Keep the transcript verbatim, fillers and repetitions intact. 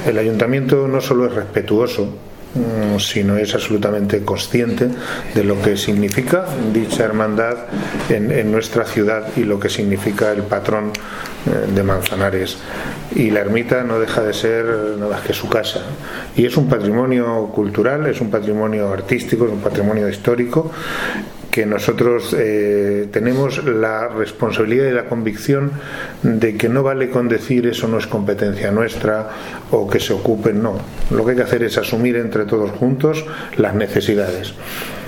El ayuntamiento no solo es respetuoso, sino es absolutamente consciente de lo que significa dicha hermandad en, en nuestra ciudad y lo que significa el patrón de Manzanares. Y la ermita no deja de ser nada más que su casa, y es un patrimonio cultural, es un patrimonio artístico, es un patrimonio histórico que nosotros eh, tenemos la responsabilidad y la convicción de que no vale con decir eso no es competencia nuestra o que se ocupen, no. Lo que hay que hacer es asumir entre todos juntos las necesidades.